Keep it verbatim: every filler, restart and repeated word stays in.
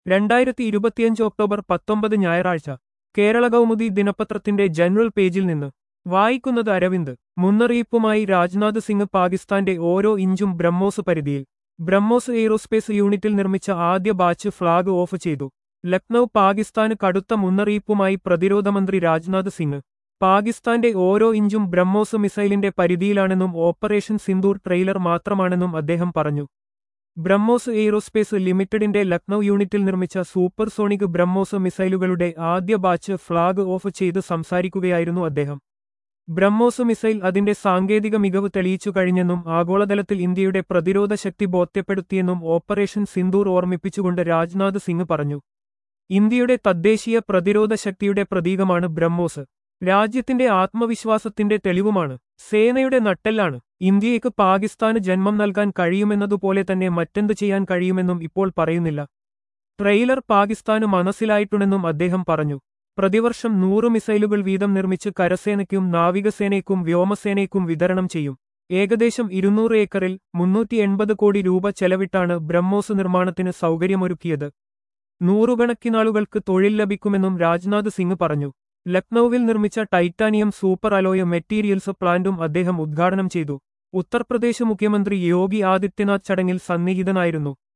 രണ്ടായിരത്തി ഇരുപത്തിയഞ്ച് ഒക്ടോബർ പത്തൊമ്പത് ഞായറാഴ്ച കേരള കൗമുദി ദിനപത്രത്തിന്റെ ജനറൽ പേജിൽ നിന്ന് വായിക്കുന്നത് അരവിന്ദ്. മുന്നറിയിപ്പുമായി രാജ്നാഥ് സിംഗ് പാകിസ്ഥാന്റെ ഓരോ ഇഞ്ചും ബ്രഹ്മോസ് പരിധിയിൽ. ബ്രഹ്മോസ് എയ്റോസ്പേസ് യൂണിറ്റിൽ നിർമ്മിച്ച ആദ്യ ബാച്ച് ഫ്ളാഗ് ഓഫ് ചെയ്തു. ലക്നൌ. പാകിസ്ഥാന് കടുത്ത മുന്നറിയിപ്പുമായി പ്രതിരോധമന്ത്രി രാജ്നാഥ് സിംഗ്. പാകിസ്ഥാന്റെ ഓരോ ഇഞ്ചും ബ്രഹ്മോസ് മിസൈലിന്റെ പരിധിയിലാണെന്നും ഓപ്പറേഷൻ സിന്ദൂർ ട്രെയിലർ മാത്രമാണെന്നും അദ്ദേഹം പറഞ്ഞു. ബ്രഹ്മോസ് എയ്റോസ്പേസ് ലിമിറ്റഡിന്റെ ലക്നൌ യൂണിറ്റിൽ നിർമ്മിച്ച സൂപ്പർസോണിക് ബ്രഹ്മോസ് മിസൈലുകളുടെ ആദ്യ ബാച്ച് ഫ്ളാഗ് ഓഫ് ചെയ്ത് സംസാരിക്കുകയായിരുന്നു അദ്ദേഹം. ബ്രഹ്മോസ് മിസൈൽ അതിന്റെ സാങ്കേതിക മികവ് തെളിയിച്ചു കഴിഞ്ഞെന്നും ആഗോളതലത്തിൽ ഇന്ത്യയുടെ പ്രതിരോധ ശക്തി ബോധ്യപ്പെടുത്തിയെന്നും ഓപ്പറേഷൻ സിന്ദൂർ ഓർമ്മിപ്പിച്ചുകൊണ്ട് രാജ്നാഥ് സിംഗ് പറഞ്ഞു. ഇന്ത്യയുടെ തദ്ദേശീയ പ്രതിരോധ ശക്തിയുടെ പ്രതീകമാണ് ബ്രഹ്മോസ്. രാജ്യത്തിന്റെ ആത്മവിശ്വാസത്തിന്റെ തെളിവുമാണ്. സേനയുടെ നട്ടെല്ലാണ്. ഇന്ത്യയ്ക്ക് പാകിസ്ഥാന് ജന്മം നൽകാൻ കഴിയുമെന്നതുപോലെ തന്നെ മറ്റെന്ത് ചെയ്യാൻ കഴിയുമെന്നും ഇപ്പോൾ പറയുന്നില്ല. ട്രെയിലർ പാകിസ്ഥാന് മനസ്സിലായിട്ടുണ്ടെന്നും അദ്ദേഹം പറഞ്ഞു. പ്രതിവർഷം നൂറ് മിസൈലുകൾ വീതം നിർമ്മിച്ച് കരസേനയ്ക്കും നാവികസേനയ്ക്കും വ്യോമസേനയ്ക്കും വിതരണം ചെയ്യും. ഏകദേശം ഇരുന്നൂറ് ഏക്കറിൽ മുന്നൂറ്റി എൺപത് കോടി രൂപ ചെലവിട്ടാണ് ബ്രഹ്മോസ് നിർമ്മാണത്തിന് സൗകര്യമൊരുക്കിയത്. നൂറുകണക്കിനാളുകൾക്ക് തൊഴിൽ ലഭിക്കുമെന്നും രാജ്നാഥ് സിംഗ് പറഞ്ഞു. ലക്നൌവിൽ നിർമ്മിച്ച ടൈറ്റാനിയം സൂപ്പർ അലോയ് മെറ്റീരിയൽസ് പ്ലാന്റും അദ്ദേഹം ഉദ്ഘാടനം ചെയ്തു. ഉത്തർപ്രദേശ് മുഖ്യമന്ത്രി യോഗി ആദിത്യനാഥ് ചടങ്ങിൽ സന്നിഹിതനായിരുന്നു.